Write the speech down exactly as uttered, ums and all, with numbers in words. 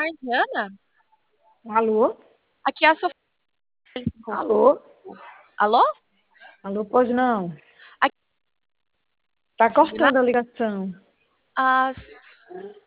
tarde, Ana. Alô? Aqui é a Sofia. Alô? Alô? Alô, pois não. Aqui Tá é a cortando a ligação. Ah,